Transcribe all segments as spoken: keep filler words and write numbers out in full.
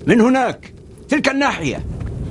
من هناك، تلك الناحية.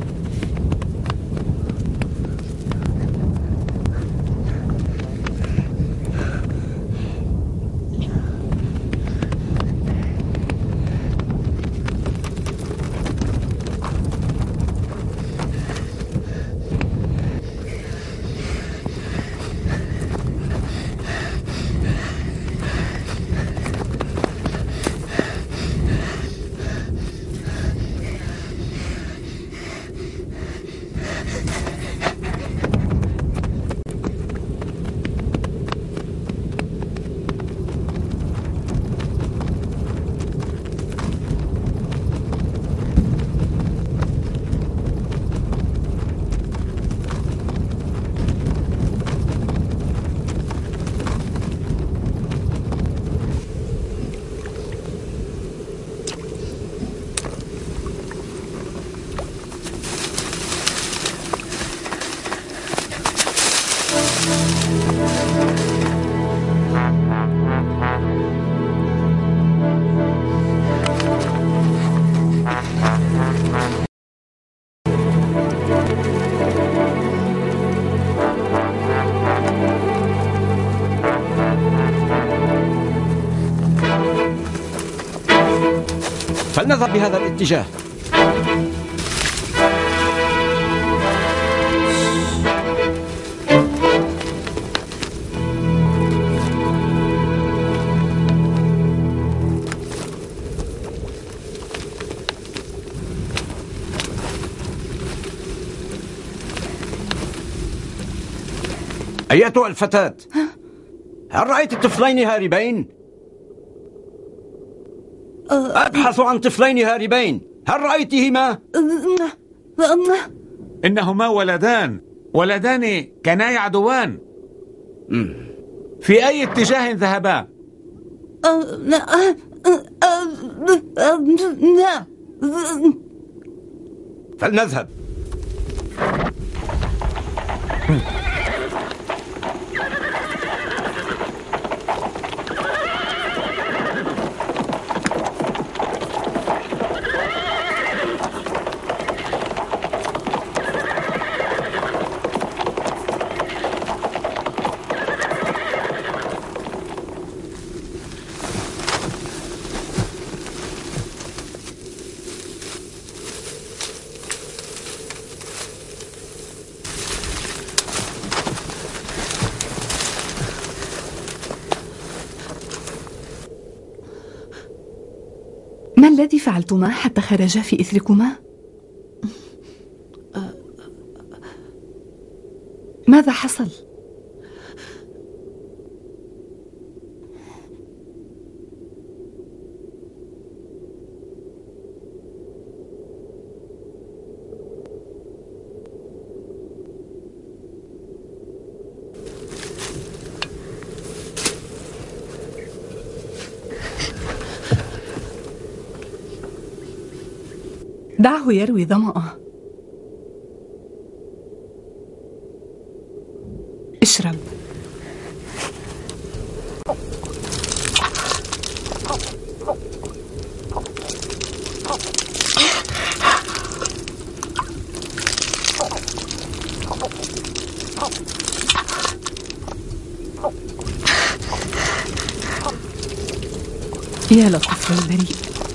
فلنذهب بهذا الاتجاه. أيتها الفتاة، هل رأيت الطفلين هاربين؟ أبحث عن طفلين هاربين، هل رأيتهما؟ إنهما ولدان ولدان كانا يعدوان. في أي اتجاه ذهبا؟ فلنذهب. ما الذي فعلتما حتى خرجا في إثركما؟ ماذا حصل؟ دعه يروي ظمأه. اشرب. يا لطيف البريء.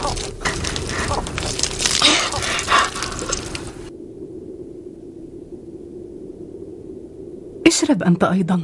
اشرب أنت أيضا.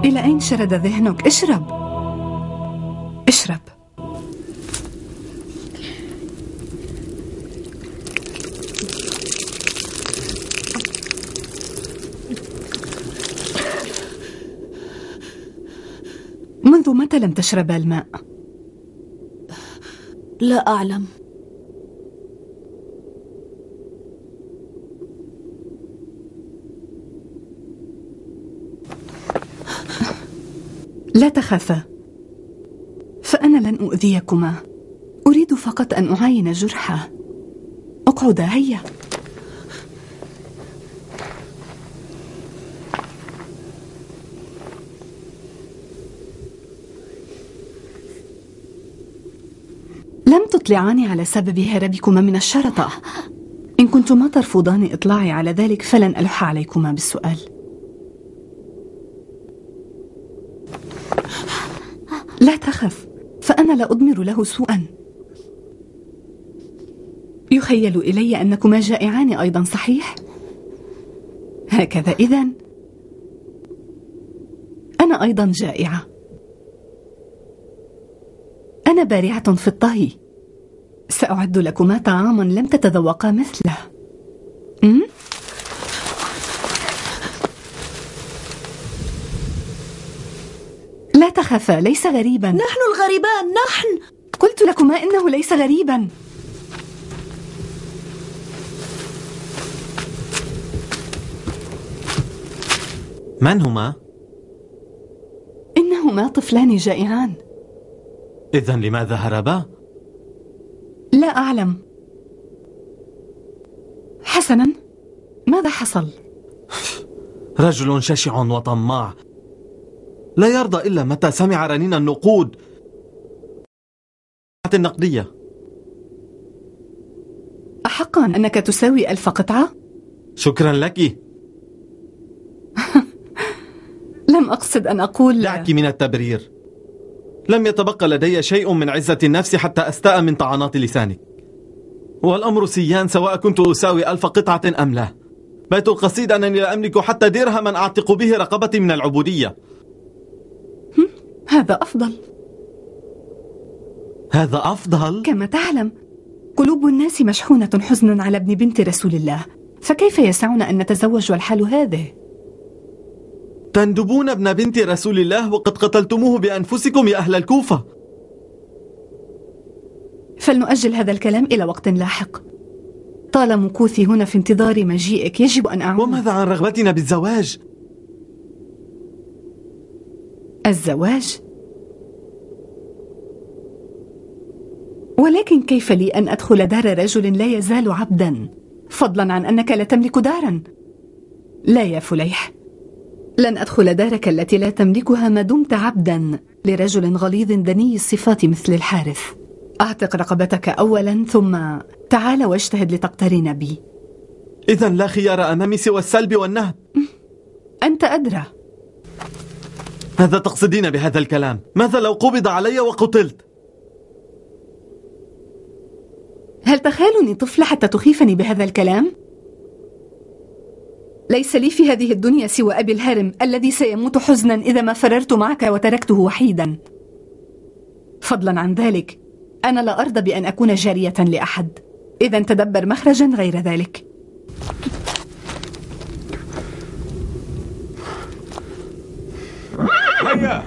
إلى أين شرد ذهنك؟ اشرب اشرب. منذ متى لم تشرب الماء؟ لا أعلم. لا تخافا، فأنا لن أؤذيكما، أريد فقط أن أعاين جرحه. اقعدا هيا. لم تطلعاني على سبب هربكما من الشرطة. إن كنتما ترفضان إطلاعي على ذلك فلن ألح عليكما بالسؤال. لا تخف، فأنا لا أضمر له سوءا. يخيل إلي أنكما جائعان أيضا، صحيح؟ هكذا إذن أنا أيضا جائعة. أنا بارعة في الطهي، سأعد لكما طعاما لم تتذوقا مثله. م? لا تخافا، ليس غريبا. نحن الغريبان، نحن. قلت لكما إنه ليس غريبا. من هما؟ إنهما طفلان جائعان. إذن لماذا هربا؟ لا أعلم. حسنا، ماذا حصل؟ رجل ششع وطماع، لا يرضى إلا متى سمع رنين النقود النقدية. أحقا أنك تساوي ألف قطعة؟ شكرا لك. لم أقصد أن أقول. دعك من التبرير. لم يتبقى لدي شيء من عزة النفس حتى أستاء من طعنات لسانك، والأمر سيان سواء كنت أساوي ألف قطعة أم لا. بيت القصيد أنني لا أملك حتى درهما أعتق به رقبتي من العبودية. هذا أفضل. هذا أفضل؟ كما تعلم، قلوب الناس مشحونة حزنا على ابن بنت رسول الله، فكيف يسعنا أن نتزوج والحال هذه؟ تندبون ابن بنت رسول الله وقد قتلتموه بأنفسكم يا أهل الكوفة. فلنؤجل هذا الكلام إلى وقت لاحق. طال مكوثي هنا في انتظار مجيئك، يجب أن أعود. وماذا عن رغبتنا بالزواج؟ الزواج؟ ولكن كيف لي أن أدخل دار رجل لا يزال عبدا، فضلا عن أنك لا تملك دارا؟ لا يا فليح، لن أدخل دارك التي لا تملكها ما دمت عبدا لرجل غليظ دني الصفات مثل الحارث. أعتق رقبتك أولا، ثم تعال واجتهد لتقترن بي. إذن لا خيار أمامي سوى السلب والنهب. أنت أدرى. ماذا تقصدين بهذا الكلام؟ ماذا لو قبض علي وقتلت؟ هل تخالني طفلة حتى تخيفني بهذا الكلام؟ ليس لي في هذه الدنيا سوى أبي الهرم الذي سيموت حزنا إذا ما فررت معك وتركته وحيدا. فضلا عن ذلك، أنا لا أرضى بأن أكون جارية لأحد. إذا تدبر مخرجا غير ذلك. هيا.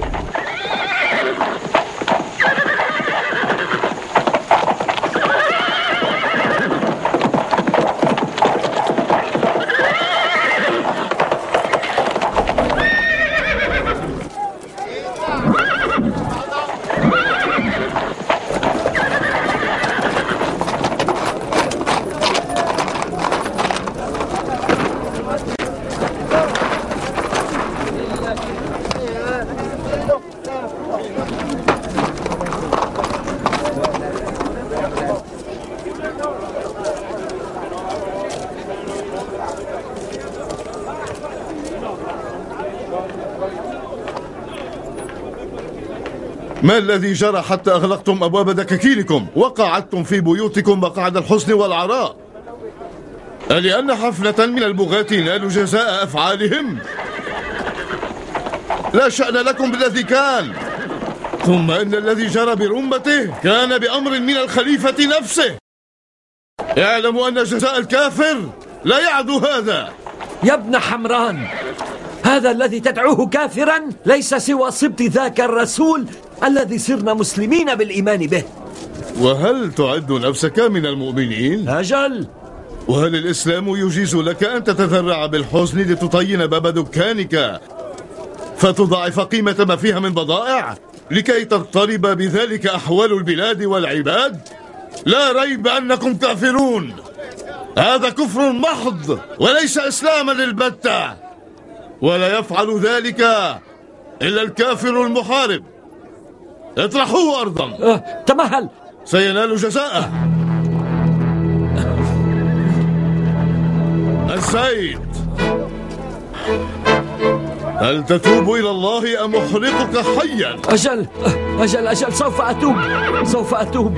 ما الذي جرى حتى أغلقتم أبواب دكاكينكم وقعدتم في بيوتكم مقعد الحسن والعراء؟ ألأن حفلة من البغاة نالوا جزاء أفعالهم؟ لا شأن لكم بالذي كان. ثم إن الذي جرى برمته كان بأمر من الخليفة نفسه. اعلموا أن جزاء الكافر لا يعدو هذا. يا ابن حمران، هذا الذي تدعوه كافرا ليس سوى سبط ذاك الرسول الذي صرنا مسلمين بالإيمان به. وهل تعد نفسك من المؤمنين؟ أجل. وهل الإسلام يجيز لك أن تتذرع بالحزن لتطين باب دكانك فتضاعف قيمة ما فيها من بضائع لكي تضطرب بذلك أحوال البلاد والعباد؟ لا ريب أنكم كافرون. هذا كفر محض وليس إسلاما البتة، ولا يفعل ذلك إلا الكافر المحارب. اطرحوه أرضا. أه، تمهل. سينال جزاءه. السيد، هل تتوب إلى الله أم أحرقك حيا؟ أجل أجل أجل سوف أتوب سوف أتوب.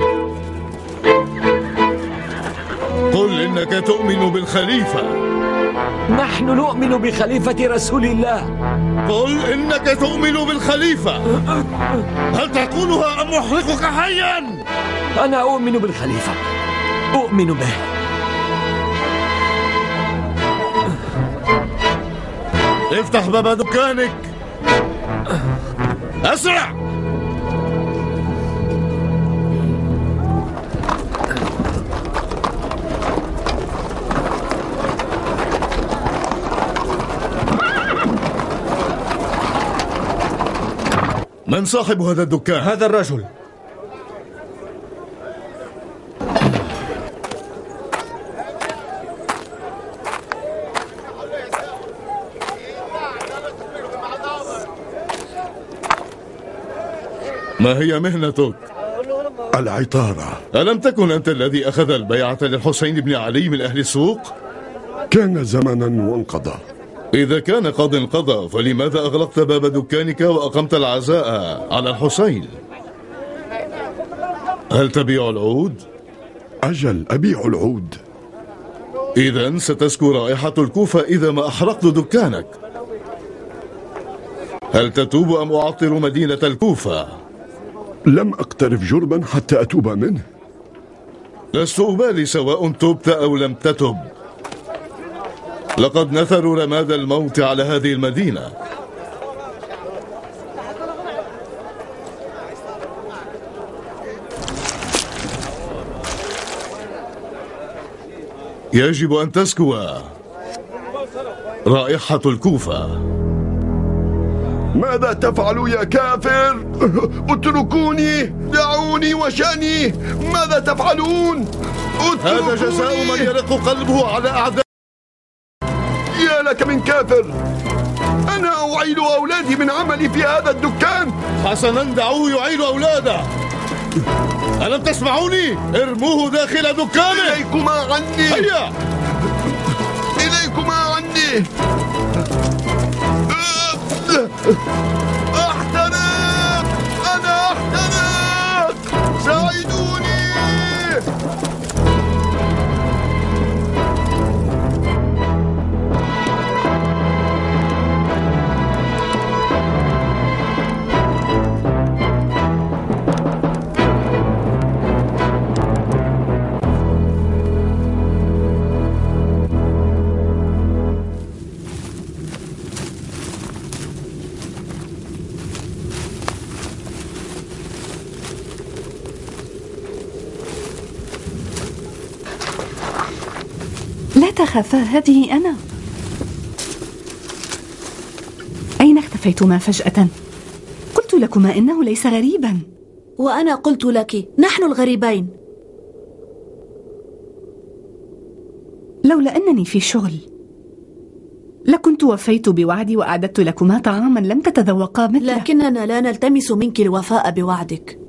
قل إنك تؤمن بالخليفة. نحن نؤمن بخليفة رسول الله. قل إنك تؤمن بالخليفة. هل تقولها أم أحرقك حيا؟ أنا أؤمن بالخليفة، أؤمن به. افتح باب دكانك أسرع. من صاحب هذا الدكان؟ هذا الرجل. ما هي مهنتك؟ العطارة. ألم تكن أنت الذي أخذ البيعة للحسين بن علي من أهل السوق؟ كان زمنا وانقضى. إذا كان قد انقضى فلماذا أغلقت باب دكانك وأقمت العزاء على الحسين؟ هل تبيع العود؟ أجل، أبيع العود. إذن ستسكو رائحة الكوفة إذا ما أحرقت دكانك. هل تتوب أم أعطر مدينة الكوفة؟ لم أقترف جربا حتى أتوب منه. لست أبالي سواء تبت أو لم تتب. لقد نثروا رماد الموت على هذه المدينة. يجب أن تسكو رائحة الكوفة. ماذا تفعل يا كافر؟ اتركوني، دعوني وشأني. ماذا تفعلون؟ اتركوني. هذا جزاء من يرق قلبه على أعداء. يا لك من كافر. أنا أعيد أولادي من عملي في هذا الدكان. حسنا، دعوه يعيد أولاده. ألم تسمعوني؟ ارموه داخل دكانه. إليكما عني. هيا إليكما عني. أحترق. أنا أحترق. ساعدوني. لا تخافا، هذه أنا. أين اختفيتما فجأة؟ قلت لكما إنه ليس غريبا. وأنا قلت لك نحن الغريبين. لولا أنني في شغل لكنت وفيت بوعدي وأعددت لكما طعاما لم تتذوقا مثله. لكننا لا نلتمس منك الوفاء بوعدك.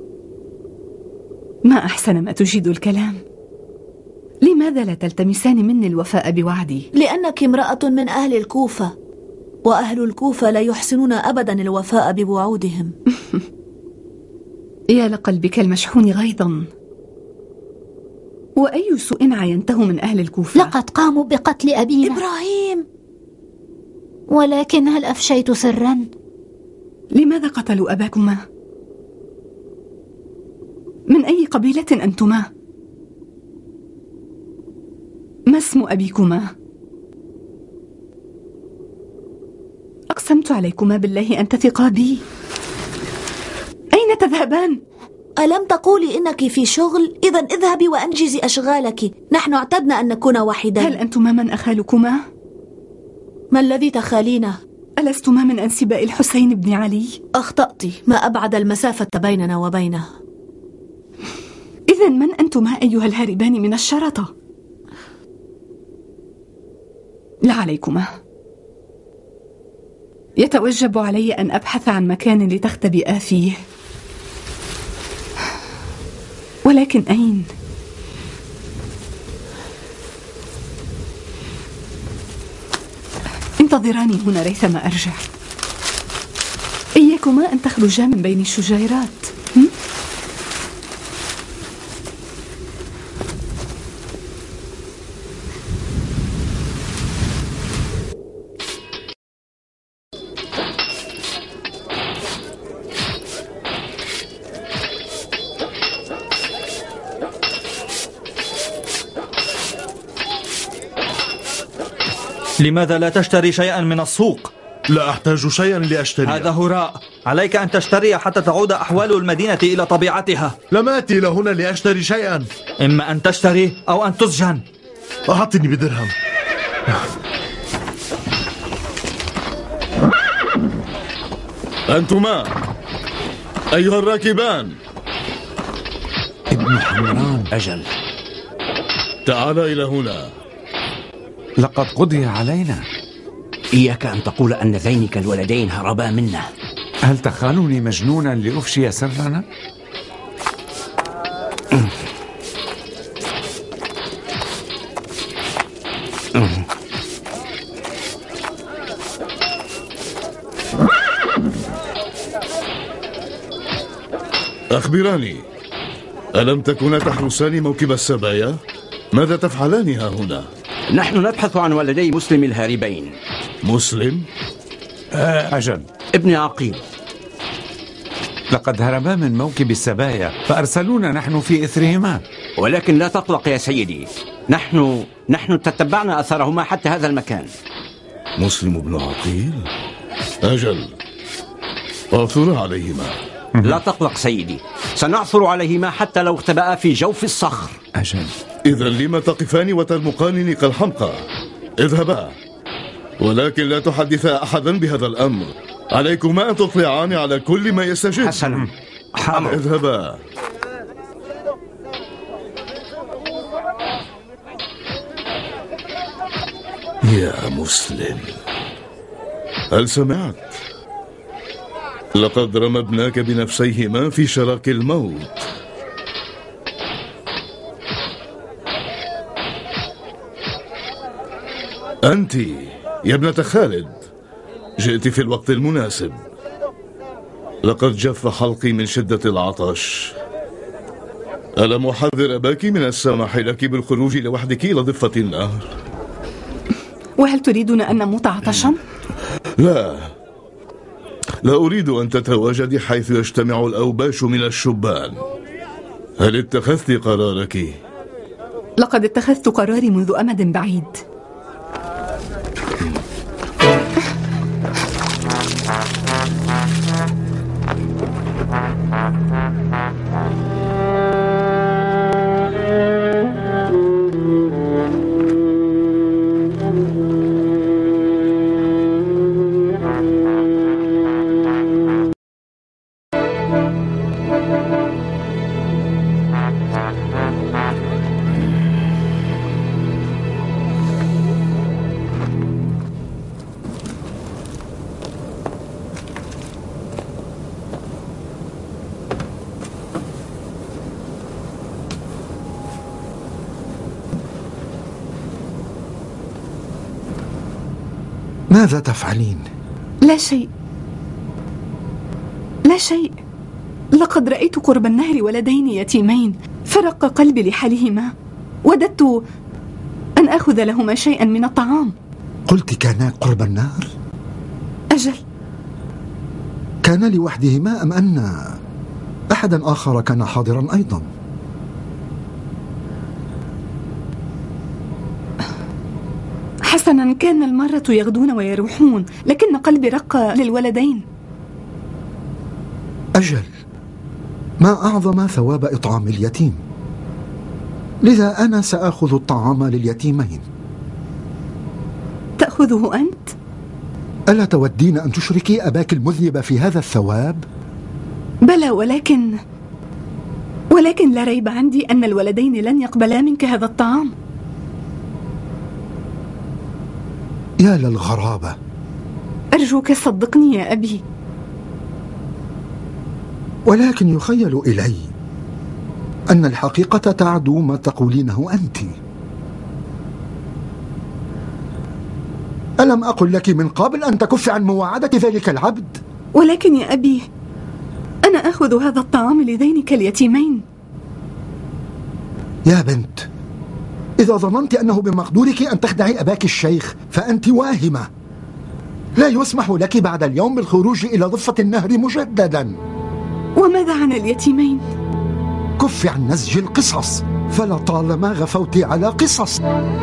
ما أحسن ما تجيد الكلام. لماذا لا تلتمسان مني الوفاء بوعدي؟ لأنك امرأة من أهل الكوفة، وأهل الكوفة لا يحسنون أبدا الوفاء بوعودهم. يا لقلبك المشحون غيظا. وأي سوء عينته من أهل الكوفة؟ لقد قاموا بقتل أبينا إبراهيم. ولكن هل أفشيت سرا؟ لماذا قتلوا أباكما؟ من أي قبيلة أنتما؟ ما اسم أبيكما؟ أقسمت عليكما بالله أن تثقا بي. أين تذهبان؟ ألم تقولي إنك في شغل؟ إذن اذهبي وأنجزي أشغالك، نحن اعتدنا أن نكون واحدين. هل أنتما من أخالكما؟ ما الذي تخالينا؟ ألستما من أنسباء الحسين بن علي؟ أخطأت، ما أبعد المسافة بيننا وبينه. إذن من أنتما أيها الهاربان من الشرطة؟ لا عليكما. يتوجب علي أن أبحث عن مكان لتختبئا فيه، ولكن أين؟ انتظراني هنا ريثما أرجع. إياكما أن تخرجا من بين الشجيرات. هم؟ لماذا لا تشتري شيئا من السوق؟ لا أحتاج شيئا لأشتريه. هذا هراء، عليك أن تشتري حتى تعود أحوال المدينة إلى طبيعتها. لم آتي لهنا لأشتري شيئا. إما أن تشتري أو أن تسجن. أعطني بدرهم. أنتما أيها الراكبان. ابن حمران. أجل. تعال إلى هنا. لقد قضي علينا. إياك أن تقول أن ذينك الولدين هربا منا. هل تخالني مجنونا لأفشي سرنا؟ أخبراني، ألم تكونا تحرسان موكب السبايا؟ ماذا تفعلان ها هنا؟ نحن نبحث عن ولدي مسلم الهاربين. مسلم؟ أجل. ابن عقيل. لقد هربا من موكب السبايا فأرسلونا نحن في إثرهما. ولكن لا تقلق يا سيدي، نحن نحن تتبعنا أثرهما حتى هذا المكان. مسلم بن عقيل؟ أجل، عثر عليهما. لا تقلق سيدي، سنعثر عليهما حتى لو اختبأ في جوف الصخر. أجل. إذا لما تقفان وترمقانني كالحمقى؟ اذهبا، ولكن لا تحدثا أحدا بهذا الأمر. عليكما أن تطلعان على كل ما يستجد. حسنا، حاضر. اذهبا. يا مسلم، هل سمعت؟ لقد رمى ابناك بنفسيهما في شراك الموت. أنت يا ابنة خالد جئت في الوقت المناسب. لقد جف حلقي من شدة العطش. ألم أحذر أباك من السماح لك بالخروج لوحدك إلى ضفة النهر؟ وهل تريدون أن نموت عطشا؟ لا، لا أريد أن تتواجدي حيث يجتمع الأوباش من الشبان. هل اتخذت قرارك؟ لقد اتخذت قراري منذ أمد بعيد. ماذا تفعلين؟ لا شيء، لا شيء. لقد رأيت قرب النهر ولدين يتيمين، فرق قلبي لحالهما. وددت أن أخذ لهما شيئا من الطعام. قلت كانا قرب النهر؟ أجل. كان لوحدهما أم أن أحدا آخر كان حاضرا أيضا؟ حسنا، كان المرة يغدون ويروحون، لكن قلبي رق للولدين. أجل، ما أعظم ثواب إطعام اليتيم، لذا أنا سأخذ الطعام لليتيمين. تأخذه أنت؟ ألا تودين أن تشركي أباك المذنب في هذا الثواب؟ بلى، ولكن ولكن لا ريب عندي أن الولدين لن يقبلا منك هذا الطعام. يا للغرابة. أرجوك صدقني يا أبي. ولكن يخيل إلي أن الحقيقة تعدو ما تقولينه أنت. ألم أقل لك من قبل أن تكف عن مواعدة ذلك العبد؟ ولكن يا أبي، أنا أخذ هذا الطعام لذينك اليتيمين. يا بنت، إذا ظننت أنه بمقدورك أن تخدعي أباك الشيخ فأنت واهمة. لا يسمح لك بعد اليوم بالخروج إلى ضفة النهر مجددا. وماذا عن اليتيمين؟ كف عن نسج القصص، فلطالما غفوت على قصص.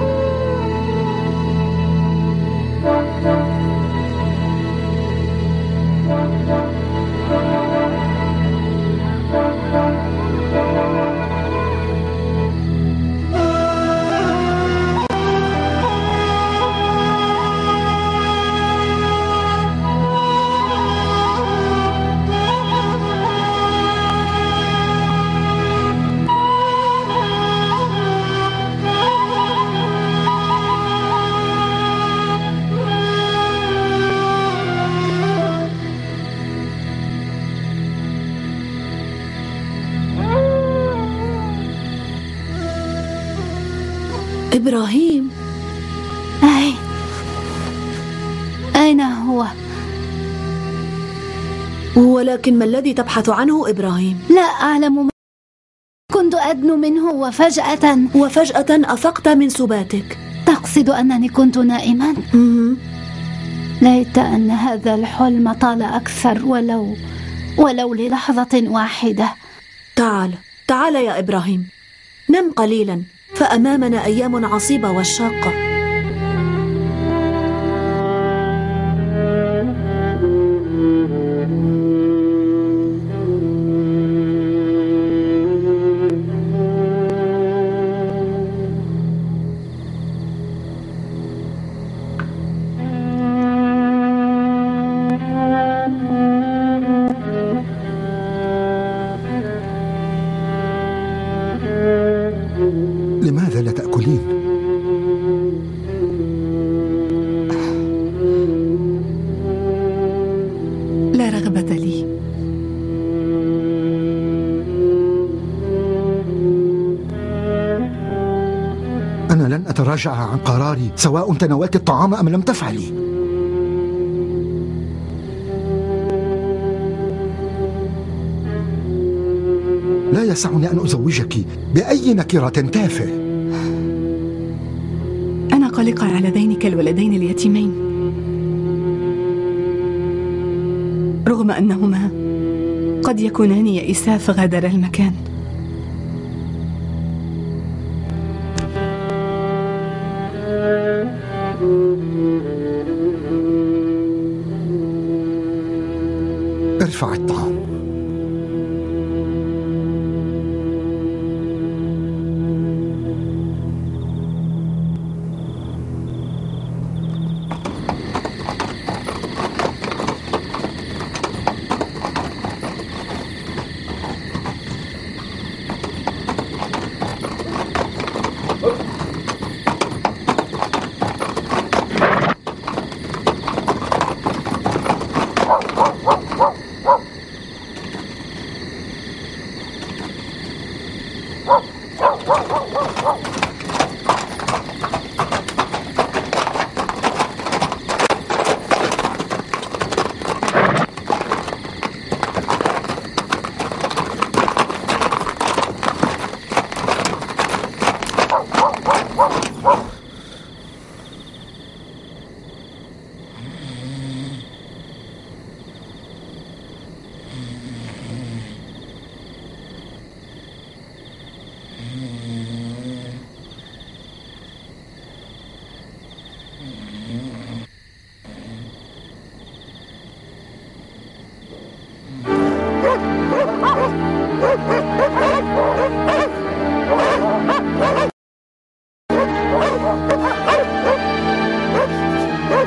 إبراهيم، أي أين هو؟ ولكن ما الذي تبحث عنه إبراهيم؟ لا أعلم، كنت أدنو منه وفجأة وفجأة أفقت من سباتك. تقصد أنني كنت نائما؟ ليت أن هذا الحلم طال أكثر ولو ولو للحظة واحدة. تعال تعال يا إبراهيم، نم قليلا فأمامنا أيام عصيبة والشاقة. لماذا لا تأكلين؟ لا رغبة لي. أنا لن أتراجع عن قراري سواء تناولت الطعام أم لم تفعلي. لا يسعني أن أزوجك بأي نكرة تافه. أنا قلقة على ذينك الولدين اليتيمين، رغم أنهما قد يكونان يئسا فغادر المكان. ارفع الطعام.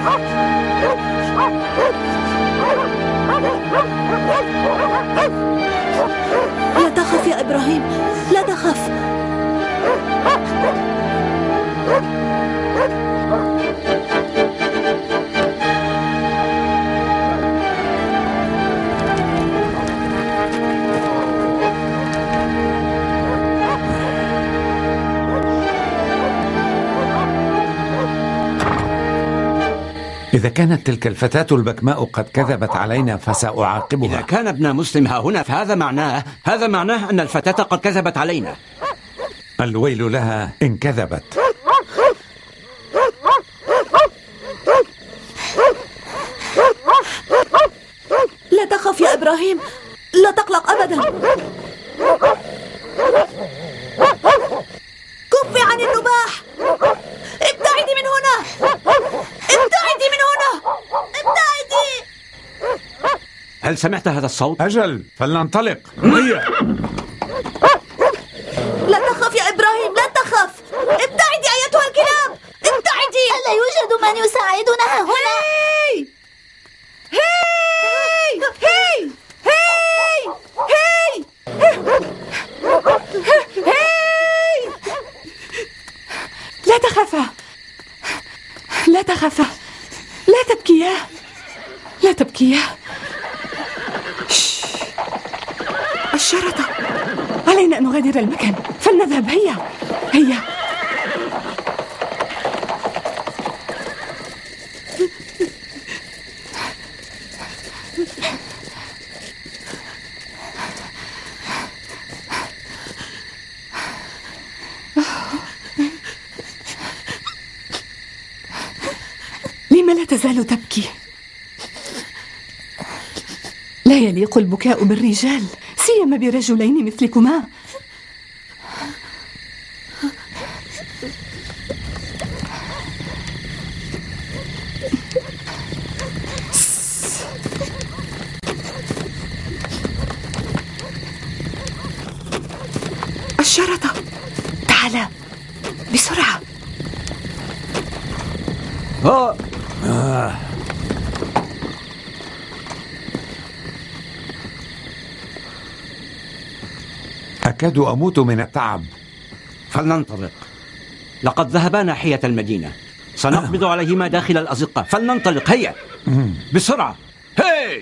لا تخف يا إبراهيم، لا تخف. إذا كانت تلك الفتاة البكماء قد كذبت علينا فسأعاقبها. إذا كان ابن مسلم ها هنا فهذا معناه هذا معناه أن الفتاة قد كذبت علينا. الويل لها إن كذبت. لا تخف يا إبراهيم، لا تقلق أبدا. كفي عن النباح، ابتعدي من هنا، ابتعدي من هنا، ابتعدي. هل سمعت هذا الصوت؟ أجل، فلننطلق. هيا. لا تخف يا إبراهيم، لا تخف، ابتعدي أيتها الكلاب، ابتعدي. ألا يوجد من يساعدنا هنا؟ هاي هاي هاي هاي هاي هاي. لا تخافا، لا تخافا، لا تبكيا، لا تبكيا. الشرطة، علينا أن نغادر المكان، فلنذهب. هيا هيا. لم لا تزال تبكي؟ لا يليق البكاء بالرجال، سيما برجلين مثلكما. الشرطة، تعال بسرعة. آه. آه. أكاد أموت من التعب. فلننطلق، لقد ذهبا ناحية المدينة، سنقبض عليهما داخل الأزقة. فلننطلق، هيا بسرعة. هاي.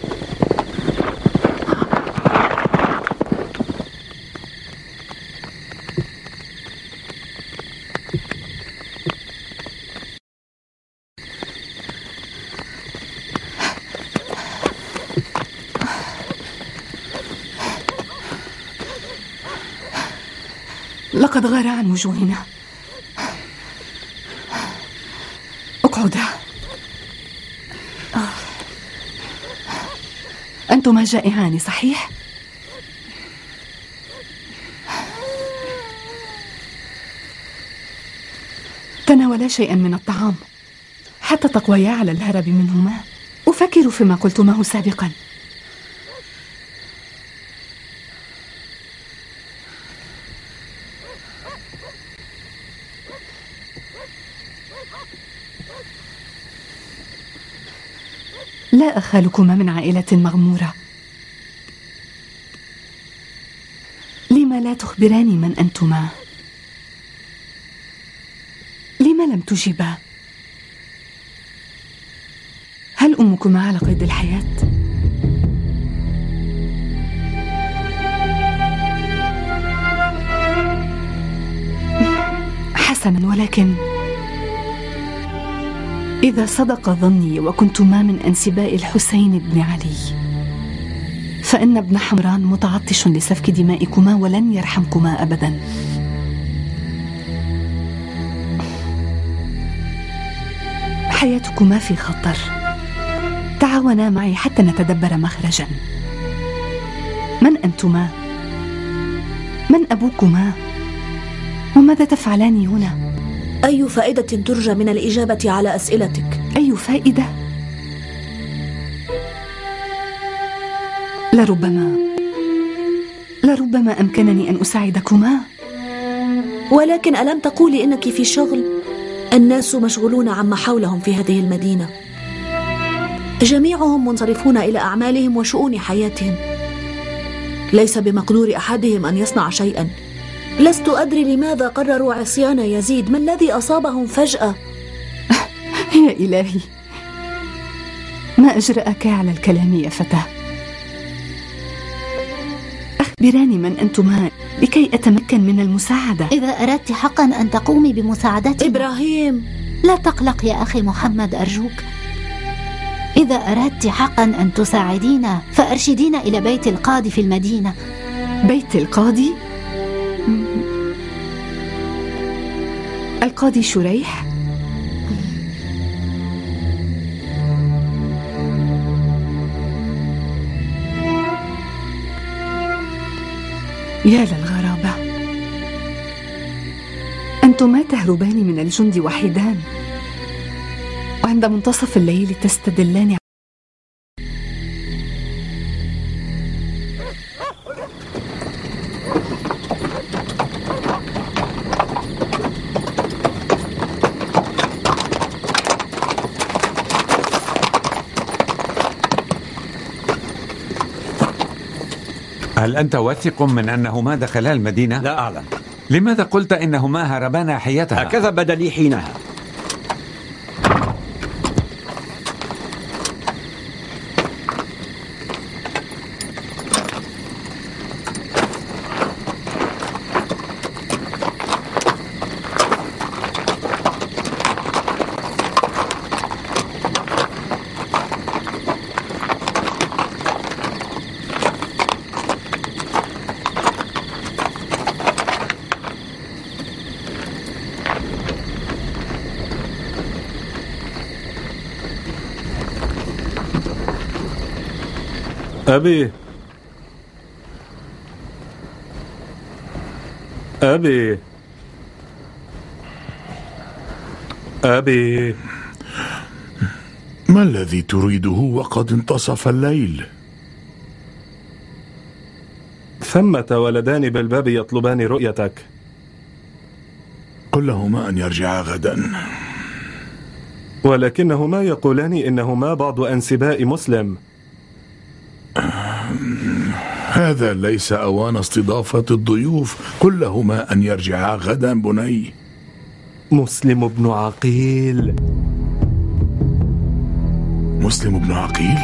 لقد غار عن وجوهنا. اقعدا. أنتما جائعان صحيح؟ تناولا شيئا من الطعام حتى تقويا على الهرب منهما. أفكر فيما قلتماه سابقا. لا أخالكما من عائلة مغمورة. لما لا تخبراني من أنتما؟ لما لم تجيبا؟ هل أمكما على قيد الحياة؟ حسنا، ولكن إذا صدق ظني وكنتما من أنسباء الحسين بن علي فإن ابن حمران متعطش لسفك دمائكما ولن يرحمكما أبدا. حياتكما في خطر. تعاونا معي حتى نتدبر مخرجا. من أنتما؟ من أبوكما؟ وماذا تفعلان هنا؟ أي فائدة ترجى من الإجابة على أسئلتك؟ أي فائدة؟ لربما لربما أمكنني أن أساعدكما. ولكن ألم تقولي إنك في شغل؟ الناس مشغولون عما حولهم في هذه المدينة، جميعهم منصرفون إلى أعمالهم وشؤون حياتهم. ليس بمقدور أحدهم أن يصنع شيئا. لست أدري لماذا قرروا عصيان يزيد. ما الذي أصابهم فجأة؟ يا إلهي، ما أجرأك على الكلام يا فتاة؟ أخبراني من أنتما لكي أتمكن من المساعدة. إذا أردت حقا أن تقومي بمساعدتنا إبراهيم، لا تقلق يا أخي محمد أرجوك. إذا أردت حقا أن تساعدينا فأرشدينا إلى بيت القاضي في المدينة. بيت القاضي؟ القاضي شريح؟ يا للغرابة، أنتما تهربان من الجند وحيدان، وعند منتصف الليل تستدلان. هل أنت واثق من أنهما دخلا المدينة؟ لا أعلم. لماذا قلت إنهما هربانا حيتها؟ هكذا بدا لي حينها. أبي أبي أبي ما الذي تريده وقد انتصف الليل؟ ثمة ولدان بالباب يطلبان رؤيتك. قل لهما أن يرجعا غدا. ولكنهما يقولان إنهما بعض أنسباء مسلم. هذا ليس أوان استضافة الضيوف. قل لهما أن يرجعا غدا بني. مسلم بن عقيل. مسلم بن عقيل؟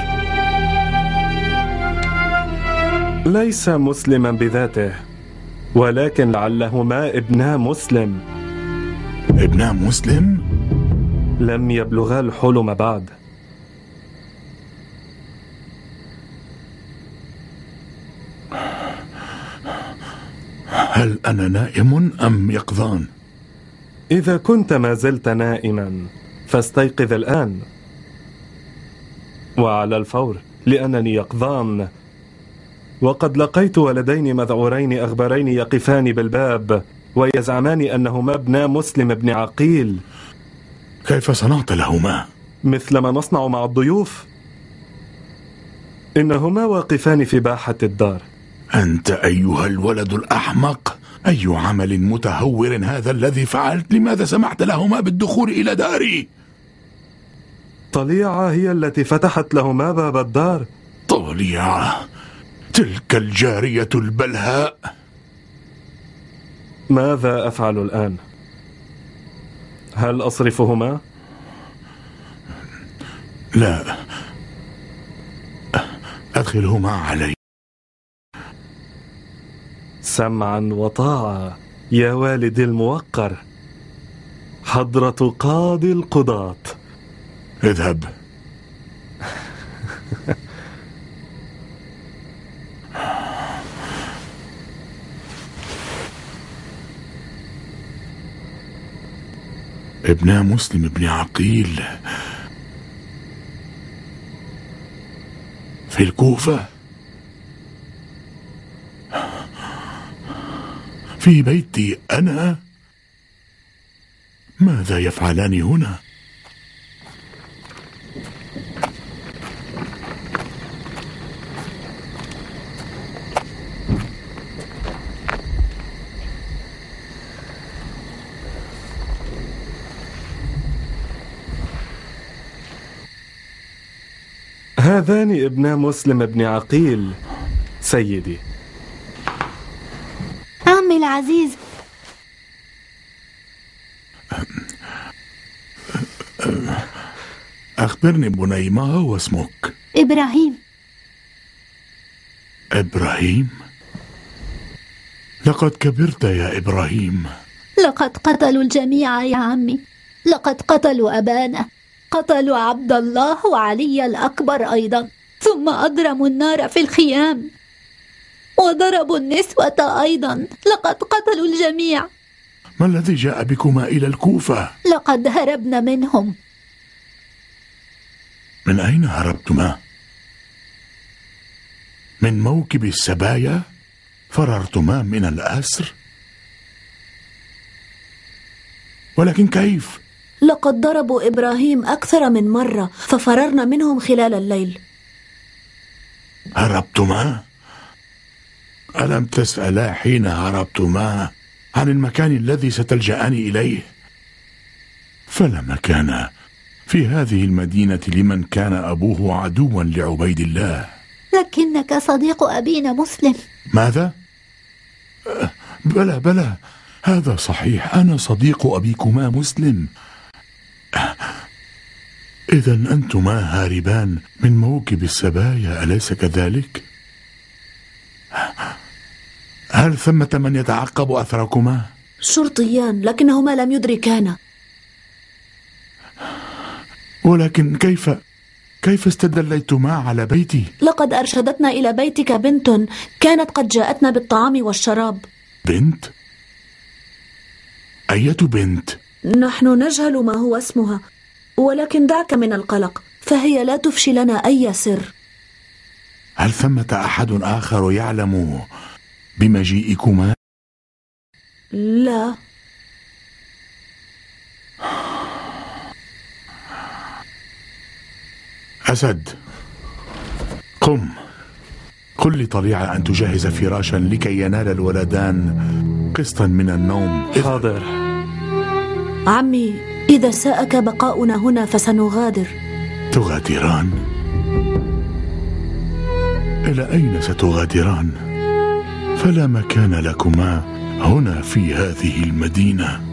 ليس مسلما بذاته، ولكن لعلهما ابنا مسلم. ابنا مسلم؟ لم يبلغا الحلم بعد. هل أنا نائم أم يقظان؟ إذا كنت ما زلت نائما فاستيقظ الآن وعلى الفور، لأنني يقظان، وقد لقيت ولدين مذعورين أغبرين يقفان بالباب ويزعمان أنهما ابنا مسلم بن عقيل. كيف صنعت لهما؟ مثل ما نصنع مع الضيوف. إنهما واقفان في باحة الدار. أنت أيها الولد الأحمق، أي عمل متهور هذا الذي فعلت؟ لماذا سمحت لهما بالدخول إلى داري؟ طليعة هي التي فتحت لهما باب الدار. طليعة؟ تلك الجارية البلهاء. ماذا أفعل الآن؟ هل أصرفهما؟ لا، أدخلهما علي. سمعا وطاعة يا والدي الموقر، حضرة قاضي القضاة. اذهب. ابنا مسلم بن عقيل في الكوفة، في بيتي أنا. ماذا يفعلان هنا؟ هذان ابنا مسلم بن عقيل سيدي. عمي العزيز، أخبرني بني، ما هو اسمك؟ إبراهيم. إبراهيم؟ لقد كبرت يا إبراهيم. لقد قتلوا الجميع يا عمي، لقد قتلوا أبانا، قتلوا عبد الله وعلي الأكبر أيضا، ثم أضرموا النار في الخيام وضربوا النسوة أيضا. لقد قتلوا الجميع. ما الذي جاء بكما إلى الكوفة؟ لقد هربنا منهم. من أين هربتما؟ من موكب السبايا؟ فررتما من الأسر؟ ولكن كيف؟ لقد ضربوا إبراهيم أكثر من مرة ففررنا منهم خلال الليل. هربتما؟ ألم تسألا حين هربتما عن المكان الذي ستلجأان إليه؟ فلا مكان في هذه المدينة لمن كان أبوه عدوا لعبيد الله. لكنك صديق أبينا مسلم. ماذا؟ بلى بلى، هذا صحيح، أنا صديق أبيكما مسلم. إذن أنتما هاربان من موكب السبايا، أليس كذلك؟ هل ثمة من يتعقب أثركما؟ شرطيان، لكنهما لم يدركانا. ولكن كيف كيف استدليتما على بيتي؟ لقد أرشدتنا إلى بيتك بنت كانت قد جاءتنا بالطعام والشراب. بنت؟ أية بنت؟ نحن نجهل ما هو اسمها، ولكن دعك من القلق، فهي لا تفشي لنا أي سر. هل ثمة أحد آخر يعلم بمجيئكما؟ لا. أسد، قم، قل لطليعة أن تجهز فراشا لكي ينال الولدان قسطا من النوم. حاضر. عمي، إذا ساءك بقاؤنا هنا فسنغادر. تغادران؟ إلى أين ستغادران؟ فلا مكان لكما هنا في هذه المدينة.